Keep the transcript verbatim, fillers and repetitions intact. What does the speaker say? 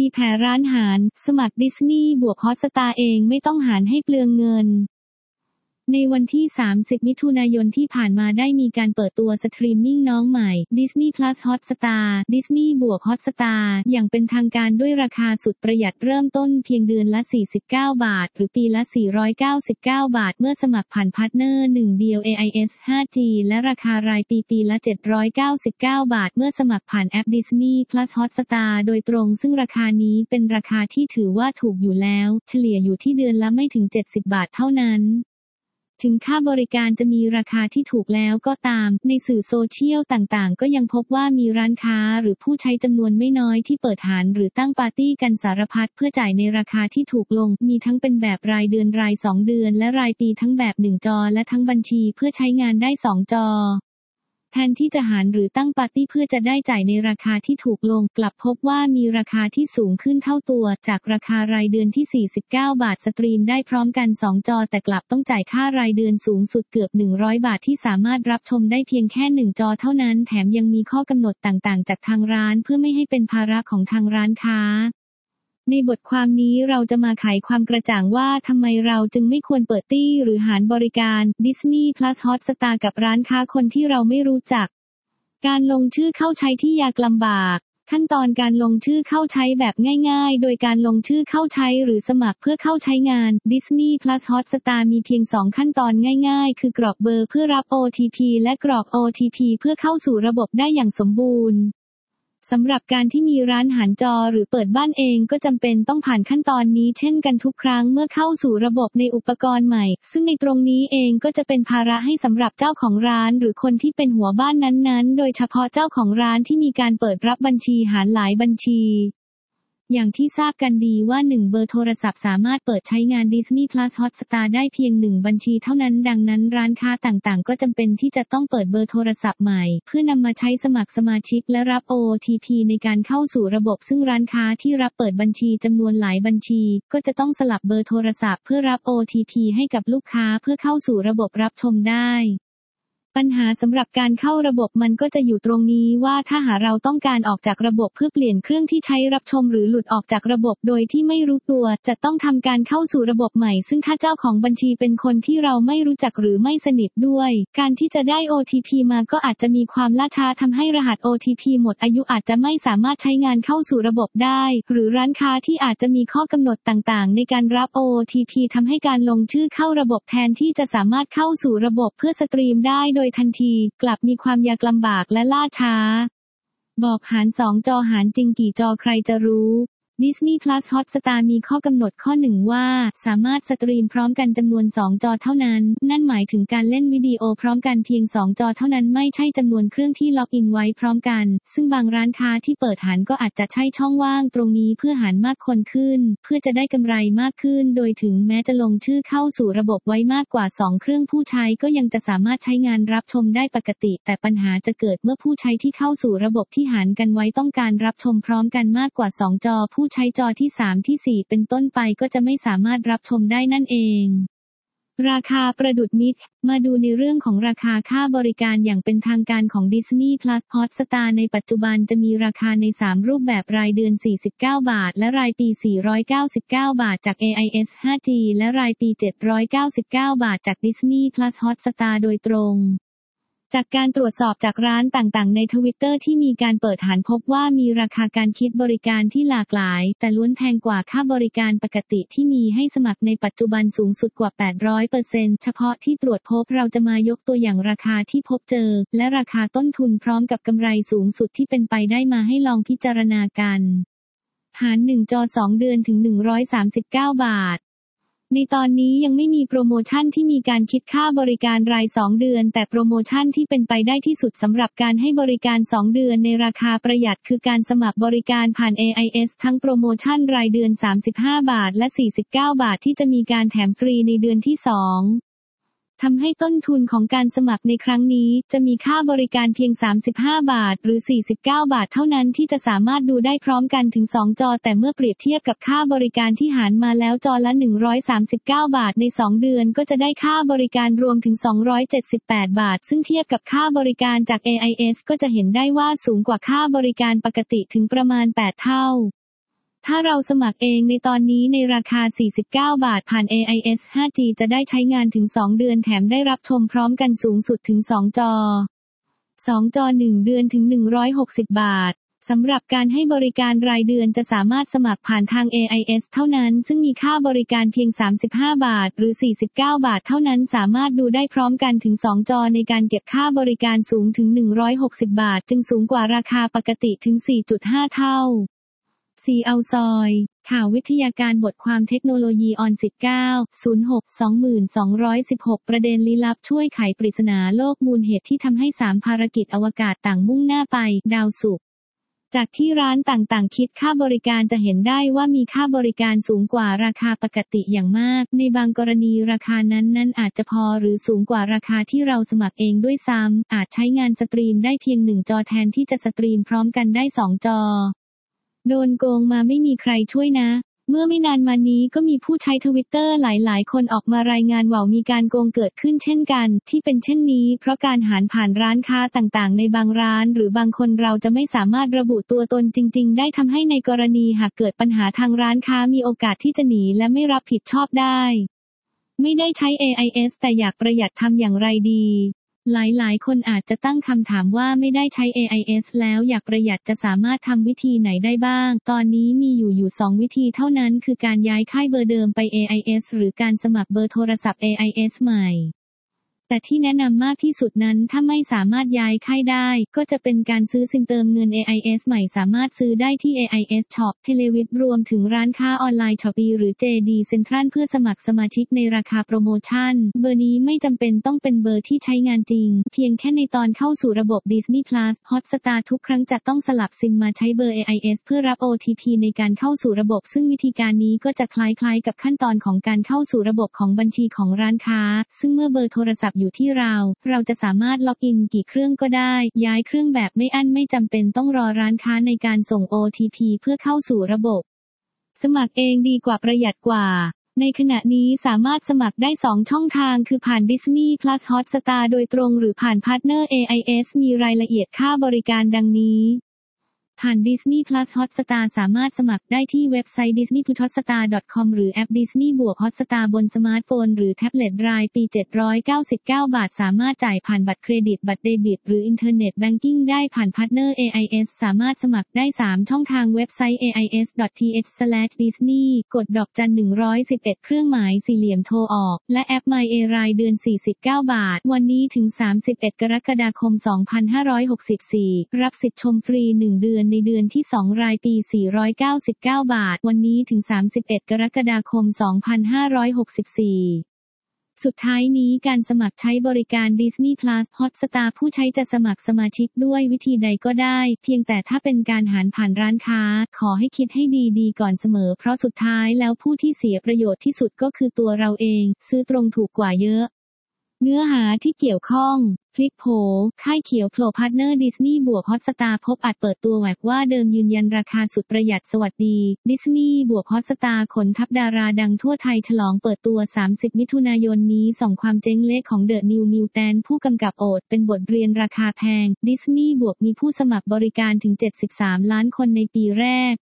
แผ่ร้านหารสมัครดิสนีย์บวกฮอตสตาร์เองไม่ต้องหารให้เปลืองเงินในวันที่สามสิบมิถุนายนที่ผ่านมาได้มีการเปิดตัวสตรีมมิ่งน้องใหม่ Disney Plus Hotstar Disney บวก Hotstar อย่างเป็นทางการด้วยราคาสุดประหยัดเริ่มต้นเพียงเดือนละสี่สิบเก้าบาทหรือปีละสี่ร้อยเก้าสิบเก้าบาทเมื่อสมัครผ่านพาร์ทเนอร์หนึ่งเดียว เอ ไอ เอส ห้าจี และราคารายปีปีละเจ็ดร้อยเก้าสิบเก้าบาทเมื่อสมัครผ่านแอป Disney Plus Hotstar โดยตรงซึ่งราคานี้เป็นราคาที่ถือว่าถูกอยู่แล้วเฉลี่ยอยู่ที่เดือนละไม่ถึงเจ็ดสิบบาทเท่านั้นถึงค่าบริการจะมีราคาที่ถูกแล้วก็ตามในสื่อโซเชียลต่างๆก็ยังพบว่ามีร้านค้าหรือผู้ใช้จำนวนไม่น้อยที่เปิดหารหรือตั้งปาร์ตี้กันสารพัดเพื่อจ่ายในราคาที่ถูกลงมีทั้งเป็นแบบรายเดือนรายสองเดือนและรายปีทั้งแบบหนึ่งจอและทั้งบัญชีเพื่อใช้งานได้สองจอแทนที่จะหารหรือตั้งปาร์ตี้เพื่อจะได้จ่ายในราคาที่ถูกลงกลับพบว่ามีราคาที่สูงขึ้นเท่าตัวจากราคารายเดือนที่สี่สิบเก้าบาทสตรีมได้พร้อมกันสองจอแต่กลับต้องจ่ายค่ารายเดือนสูงสุดเกือบหนึ่งร้อยบาทที่สามารถรับชมได้เพียงแค่หนึ่งจอเท่านั้นแถมยังมีข้อกำหนดต่างๆจากทางร้านเพื่อไม่ให้เป็นภาระของทางร้านค้าในบทความนี้เราจะมาไขความกระจ่างว่าทำไมเราจึงไม่ควรเปิดตี้หรือหารบริการ Disney Plus Hotstar กับร้านค้าคนที่เราไม่รู้จักการลงชื่อเข้าใช้ที่ยากลำบากขั้นตอนการลงชื่อเข้าใช้แบบง่ายๆโดยการลงชื่อเข้าใช้หรือสมัครเพื่อเข้าใช้งาน Disney Plus Hotstar มีเพียงสองขั้นตอนง่ายๆคือกรอกเบอร์เพื่อรับ โอ ที พี และกรอก โอ ที พี เพื่อเข้าสู่ระบบได้อย่างสมบูรณ์สำหรับการที่มีร้านหารจอหรือเปิดบ้านเองก็จำเป็นต้องผ่านขั้นตอนนี้เช่นกันทุกครั้งเมื่อเข้าสู่ระบบในอุปกรณ์ใหม่ซึ่งในตรงนี้เองก็จะเป็นภาระให้สำหรับเจ้าของร้านหรือคนที่เป็นหัวบ้านนั้นๆโดยเฉพาะเจ้าของร้านที่มีการเปิดรับบัญชีหารหลายบัญชีอย่างที่ทราบกันดีว่าหนึ่งเบอร์โทรศัพท์สามารถเปิดใช้งาน Disney Plus Hotstar ได้เพียงหนึ่งบัญชีเท่านั้นดังนั้นร้านค้าต่างๆก็จำเป็นที่จะต้องเปิดเบอร์โทรศัพท์ใหม่เพื่อนำมาใช้สมัครสมาชิกและรับ โอ ที พี ในการเข้าสู่ระบบซึ่งร้านค้าที่รับเปิดบัญชีจำนวนหลายบัญชีก็จะต้องสลับเบอร์โทรศัพท์เพื่อรับ โอ ที พี ให้กับลูกค้าเพื่อเข้าสู่ระบบรับชมได้ปัญหาสำหรับการเข้าระบบมันก็จะอยู่ตรงนี้ว่าถ้าหากเราต้องการออกจากระบบเพื่อเปลี่ยนเครื่องที่ใช้รับชมหรือหลุดออกจากระบบโดยที่ไม่รู้ตัวจะต้องทำการเข้าสู่ระบบใหม่ซึ่งถ้าเจ้าของบัญชีเป็นคนที่เราไม่รู้จักหรือไม่สนิทด้วยการที่จะได้ โอ ที พี มาก็อาจจะมีความล่าช้าทำให้รหัส โอ ที พี หมดอายุอาจจะไม่สามารถใช้งานเข้าสู่ระบบได้หรือร้านค้าที่อาจจะมีข้อกำหนดต่างๆในการรับ โอ ที พี ทำให้การลงชื่อเข้าระบบแทนที่จะสามารถเข้าสู่ระบบเพื่อสตรีมได้โดยทันทีกลับมีความยากลำบากและล่าช้าบอกหารสองจอหารจริงกี่จอใครจะรู้ Disney Plus Hotstar มีข้อกำหนดข้อหนึ่งว่าสามารถสตรีมพร้อมกันจำนวนสองจอเท่านั้นนั่นหมายถึงการเล่นวิดีโอพร้อมกันเพียงสองจอเท่านั้นไม่ใช่จำนวนเครื่องที่ล็อกอินไว้พร้อมกันซึ่งบางร้านค้าที่เปิดหารก็อาจจะใช้ช่องว่างตรงนี้เพื่อหารมากคนขึ้นเพื่อจะได้กำไรมากขึ้นโดยถึงแม้จะลงชื่อเข้าสู่ระบบไว้มากกว่าสองเครื่องผู้ใช้ก็ยังจะสามารถใช้งานรับชมได้ปกติแต่ปัญหาจะเกิดเมื่อผู้ใช้ที่เข้าสู่ระบบที่หารกันไว้ต้องการรับชมพร้อมกันมากกว่าสองจอผู้ใช้จอที่สามที่สี่เป็นต้นไปก็จะไม่สามารถรับชมได้นั่นเองราคาประดุจมิตรมาดูในเรื่องของราคาค่าบริการอย่างเป็นทางการของ Disney Plus Hotstar ในปัจจุบันจะมีราคาในสามรูปแบบรายเดือนสี่สิบเก้าบาทและรายปีสี่ร้อยเก้าสิบเก้าบาทจาก เอ ไอ เอส ห้าจี และรายปีเจ็ดร้อยเก้าสิบเก้าบาทจาก Disney Plus Hotstar โดยตรงจากการตรวจสอบจากร้านต่างๆในทวิตเตอร์ที่มีการเปิดหารพบว่ามีราคาการคิดบริการที่หลากหลายแต่ล้วนแพงกว่าค่าบริการปกติที่มีให้สมัครในปัจจุบันสูงสุดกว่า แปดร้อยเปอร์เซ็นต์ เฉพาะที่ตรวจพบเราจะมายกตัวอย่างราคาที่พบเจอและราคาต้นทุนพร้อมกับกำไรสูงสุดที่เป็นไปได้มาให้ลองพิจารณากันหารหนึ่งจอสองเดือนถึงหนึ่งร้อยสามสิบเก้าบาทในตอนนี้ยังไม่มีโปรโมชั่นที่มีการคิดค่าบริการรายสองเดือนแต่โปรโมชั่นที่เป็นไปได้ที่สุดสำหรับการให้บริการสองเดือนในราคาประหยัดคือการสมัครบริการผ่าน เอ ไอ เอส ทั้งโปรโมชั่นรายเดือนสามสิบห้าบาทและสี่สิบเก้าบาทที่จะมีการแถมฟรีในเดือนที่สองทำให้ต้นทุนของการสมัครในครั้งนี้จะมีค่าบริการเพียงสามสิบห้าบาทหรือสี่สิบเก้าบาทเท่านั้นที่จะสามารถดูได้พร้อมกันถึงสองจอแต่เมื่อเปรียบเทียบกับค่าบริการที่หารมาแล้วจอละหนึ่งร้อยสามสิบเก้าบาทในสองเดือนก็จะได้ค่าบริการรวมถึงสองร้อยเจ็ดสิบแปดบาทซึ่งเทียบกับค่าบริการจาก เอ ไอ เอส ก็จะเห็นได้ว่าสูงกว่าค่าบริการปกติถึงประมาณแปดเท่าถ้าเราสมัครเองในตอนนี้ในราคาสี่สิบเก้าบาทผ่าน เอ ไอ เอส ไฟว์ จี จะได้ใช้งานถึงสองเดือนแถมได้รับชมพร้อมกันสูงสุดถึงสองจอสองจอหนึ่งเดือนถึงหนึ่งร้อยหกสิบบาทสำหรับการให้บริการรายเดือนจะสามารถสมัครผ่านทาง เอ ไอ เอส เท่านั้นซึ่งมีค่าบริการเพียงสามสิบห้าบาทหรือสี่สิบเก้าบาทเท่านั้นสามารถดูได้พร้อมกันถึงสองจอในการเก็บค่าบริการสูงถึงหนึ่งร้อยหกสิบบาทจึงสูงกว่าราคาปกติถึง สี่จุดห้า เท่าซีเอาซอยข่าววิทยาการบทความเทคโนโลยีออนสิบเก้า ศูนย์หก สองพันสองร้อยสิบหกประเด็นลี้ลับช่วยไขปริศนาโลกมูลเหตุที่ทำให้สามภารกิจอวกาศต่างมุ่งหน้าไปดาวศุกร์จากที่ร้านต่างๆคิดค่าบริการจะเห็นได้ว่ามีค่าบริการสูงกว่าราคาปกติอย่างมากในบางกรณีราคานั้นนั้นอาจจะพอหรือสูงกว่าราคาที่เราสมัครเองด้วยซ้ำอาจใช้งานสตรีมได้เพียงหนึ่งจอแทนที่จะสตรีมพร้อมกันได้สองจอโดนโกงมาไม่มีใครช่วยนะเมื่อไม่นานมานี้ก็มีผู้ใช้ทวิตเตอร์หลายๆคนออกมารายงานว่ามีการโกงเกิดขึ้นเช่นกันที่เป็นเช่นนี้เพราะการหารผ่านร้านค้าต่างๆในบางร้านหรือบางคนเราจะไม่สามารถระบุตัวตนจริงๆได้ทำให้ในกรณีหากเกิดปัญหาทางร้านค้ามีโอกาสที่จะหนีและไม่รับผิดชอบได้ไม่ได้ใช้ เอ ไอ เอส แต่อยากประหยัดทำอย่างไรดีหลายๆคนอาจจะตั้งคำถามว่าไม่ได้ใช้ เอ ไอ เอส แล้วอยากประหยัดจะสามารถทำวิธีไหนได้บ้างตอนนี้มีอยู่อยู่สองวิธีเท่านั้นคือการย้ายค่ายเบอร์เดิมไป เอ ไอ เอส หรือการสมัครเบอร์โทรศัพท์ เอ ไอ เอส ใหม่แต่ที่แนะนำมากที่สุดนั้นถ้าไม่สามารถย้ายค่ายได้ก็จะเป็นการซื้อซิมเติมเงิน เอ ไอ เอส ใหม่สามารถซื้อได้ที่ เอ ไอ เอส Shop เทเลวิทรวมถึงร้านค้าออนไลน์ Shopee หรือ เจ ดี Central เพื่อสมัครสมาชิกในราคาโปรโมชั่นเบอร์นี้ไม่จำเป็นต้องเป็นเบอร์ที่ใช้งานจริงเพียงแค่ในตอนเข้าสู่ระบบ Disney Plus Hotstar ทุกครั้งจะต้องสลับซิมมาใช้เบอร์ เอ ไอ เอส เพื่อรับ โอ ที พี ในการเข้าสู่ระบบซึ่งวิธีการนี้ก็จะคล้ายๆกับขั้นตอนของการเข้าสู่ระบบของบัญชีของร้านค้าซึ่งเมื่อเบอร์โทรศัพท์อยู่ที่เราเราจะสามารถล็อกอินกี่เครื่องก็ได้ย้ายเครื่องแบบไม่อั้นไม่จำเป็นต้องรอร้านค้าในการส่ง โอ ที พี เพื่อเข้าสู่ระบบสมัครเองดีกว่าประหยัดกว่าในขณะนี้สามารถสมัครได้สองช่องทางคือผ่าน Disney Plus Hotstar โดยตรงหรือผ่านพาร์ทเนอร์ เอ ไอ เอส มีรายละเอียดค่าบริการดังนี้ผ่าน Disney Plus Hotstar สามารถสมัครได้ที่เว็บไซต์ ดิสนีย์ พลัส ฮอตสตาร์ ดอท คอม หรือแอป Disney บวก Hotstar บนสมาร์ทโฟนหรือแท็บเล็ตรายปีเจ็ดร้อยเก้าสิบเก้าบาทสามารถจ่ายผ่านบัตรเครดิตบัตรเดบิตหรืออินเทอร์เน็ตแบงกิ้งได้ผ่านพาร์ทเนอร์ เอ ไอ เอส สามารถสมัครได้สามช่องทางเว็บไซต์ เอ ไอ เอส ดอท ที เอช สแลช ดิสนีย์ กดดอกจันหนึ่งร้อยสิบเอ็ดเครื่องหมายสี่เหลี่ยมโทรออกและแอป My เอ รายเดือนสี่สิบเก้าบาทวันนี้ถึงสามสิบเอ็ดกรกฎาคมสองพันห้าร้อยหกสิบสี่รับสิทธิ์ชมฟรีหนึ่งเดือนในเดือนที่สองรายปีสี่ร้อยเก้าสิบเก้าบาทวันนี้ถึงสามสิบเอ็ดกรกฎาคมสองพันห้าร้อยหกสิบสี่สุดท้ายนี้การสมัครใช้บริการ Disney Plus Hotstar ผู้ใช้จะสมัครสมาชิกด้วยวิธีใดก็ได้เพียงแต่ถ้าเป็นการหารผ่านร้านค้าขอให้คิดให้ดีๆก่อนเสมอเพราะสุดท้ายแล้วผู้ที่เสียประโยชน์ที่สุดก็คือตัวเราเองซื้อตรงถูกกว่าเยอะเนื้อหาที่เกี่ยวข้องพลิกโผค่ายเขียวโผล่พาร์ทเนอร์ดิสนีย์บวกฮอตสตาร์พบอัดเปิดตัวแหวกว่าเดิมยืนยันราคาสุดประหยัดสวัสดีดิสนีย์บวกฮอตสตาร์ขนทัพดาราดังทั่วไทยฉลองเปิดตัวสามสิบมิถุนายนนี้ส่องความเจ๊งเละของเดอะนิวมิวแทนผู้กำกับโอดเป็นบทเรียนราคาแพงดิสนีย์บวกมีผู้สมัครบริการถึงเจ็ดสิบสามล้านคนในปีแรก